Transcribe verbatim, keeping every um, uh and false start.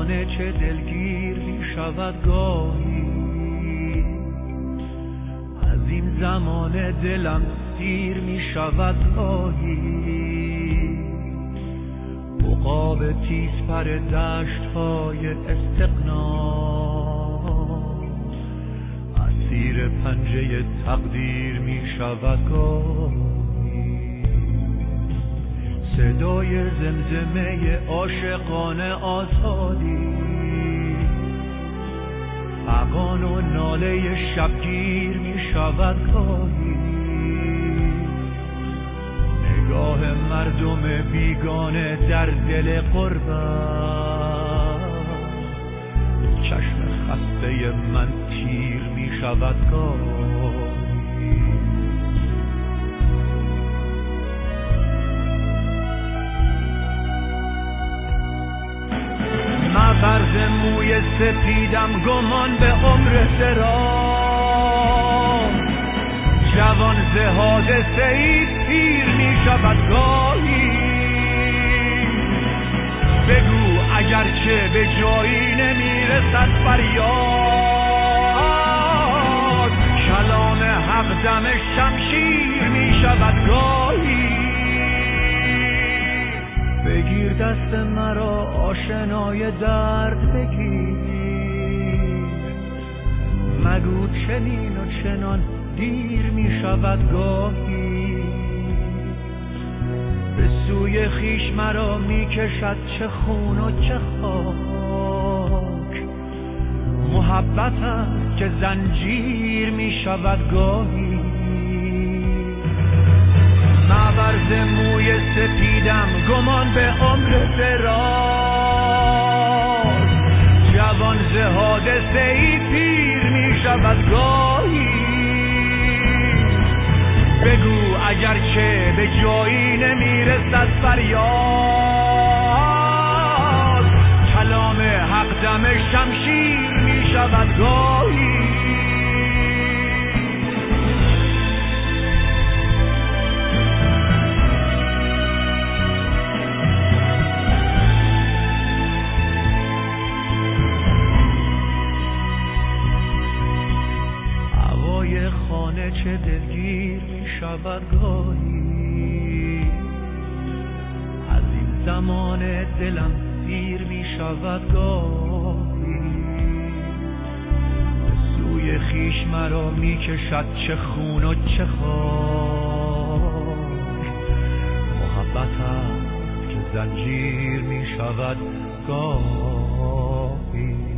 خانه چه دلگیر می شود گاهی، از این زمان دلم سیر می شود گاهی. عقاب تیز پر دشت های استقنا، اسیر پنجه تقدیر می شود گاهی. صدای زمزمه عاشقانه آزادی، فغان و ناله شبگیر می شود گاهی. نگاه مردم بیگانه در دل غربت، چشم خسته من تیر می شود گاهی. مغرد موی سپیدم گمان به عمر دراز، جوان ز حادثه ای پیر می شود گاهی. بگو اگرچه به جایی نمی رسد فریاد، کلام حق دم شمشیر می شود گاهی. بگیر دست مرا آشنای درد بگیر، مگو چنین و چنان دیر می شود گاهی. به سوی خیش مرا می کشد چه خون و چه خاک، محبت است که زنجیر می شود گاهی. معورز موی سپیدم گمان به عمر دراز، جوان ز حادثه ای پیر می شود گاهی. بگو اگرچه به جایی نمی رسد فریاد، کلام حق دم شمشیر می شود گاهی. خانه چه دلگیر می شود گاهی، از این زمان دلم سیر می شود گاهی. سوی خیش مرا می کشد چه خون و چه خاک، محبت است که زنجیر می شود گاهی.